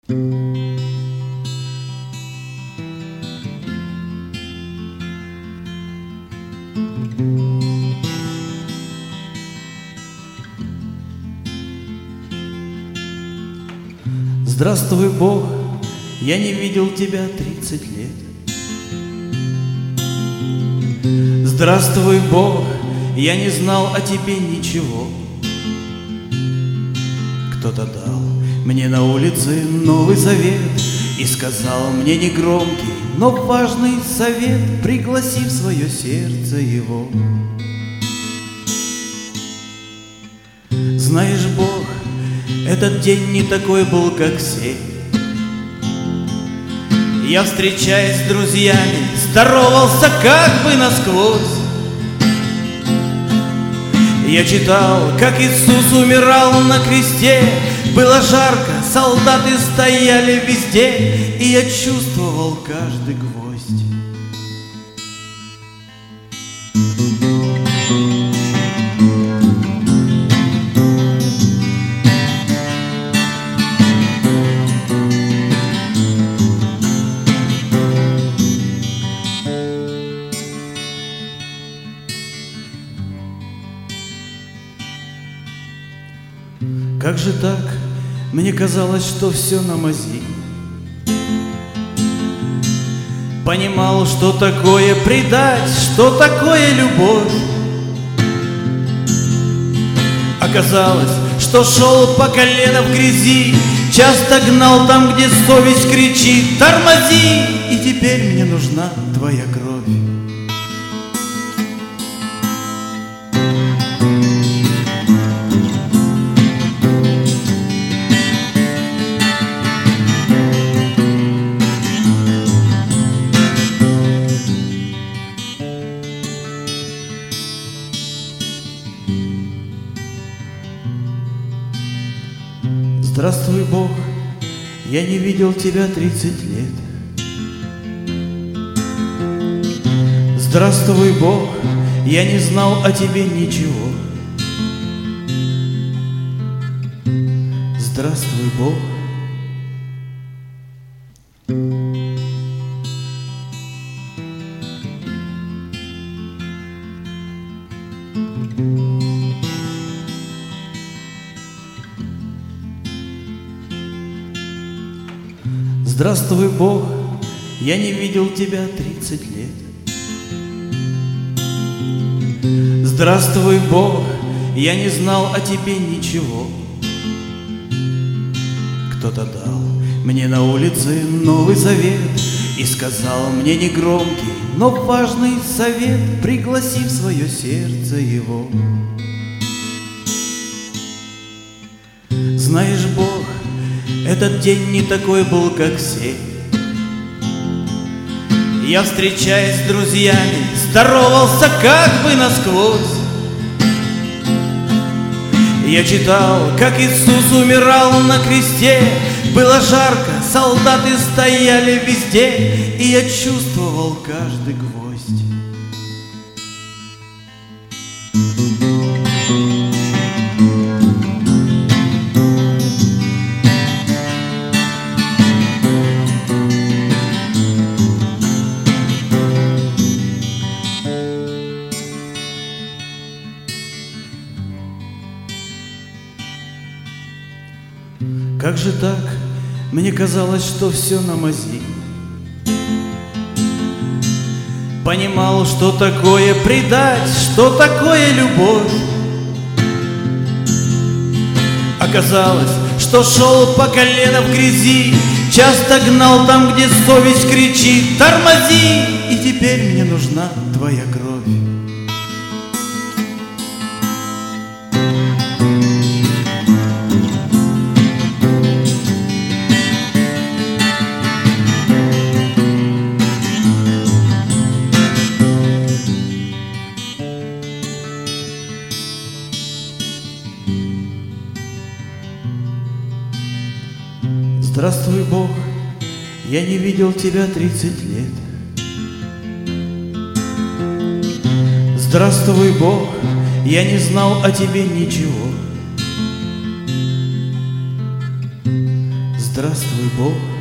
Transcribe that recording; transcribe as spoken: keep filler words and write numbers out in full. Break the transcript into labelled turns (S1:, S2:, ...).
S1: Здравствуй, Бог, я не видел тебя тридцать лет. Здравствуй, Бог, я не знал о тебе ничего. Кто-то дал мне на улице Новый Завет и сказал мне негромкий, но важный совет: пригласи в свое сердце его. Знаешь, Бог, этот день не такой был, как все. Я, встречаясь с друзьями, здоровался как бы насквозь. Я читал, как Иисус умирал на кресте. Было жарко, солдаты стояли везде, и я чувствовал каждый гвоздь. Как же так? Мне казалось, что все на мази. Понимал, что такое предать, что такое любовь. Оказалось, что шел по колено в грязи, часто гнал там, где совесть кричит: тормози! И теперь мне нужна твоя кровь. Здравствуй, Бог, я не видел тебя тридцать лет. Здравствуй, Бог, я не знал о тебе ничего. Здравствуй, Бог. Здравствуй, Бог, я не видел тебя тридцать лет. Здравствуй, Бог, я не знал о тебе ничего. Кто-то дал мне на улице Новый Завет и сказал мне негромкий, но важный совет: пригласи в свое сердце его. Знаешь, Бог, этот день не такой был, как все. Я, встречаясь с друзьями, здоровался как бы насквозь. Я читал, как Иисус умирал на кресте. Было жарко, солдаты стояли везде, и я чувствовал каждый гвоздь. Как же так? Мне казалось, что все на мази. Понимал, что такое предать, что такое любовь. Оказалось, что шел по колено в грязи, часто гнал там, где совесть кричит: тормози! И теперь мне нужна твоя кровь. Здравствуй, Бог, я не видел тебя тридцать лет. Здравствуй, Бог, я не знал о тебе ничего. Здравствуй. здравствуй, Бог.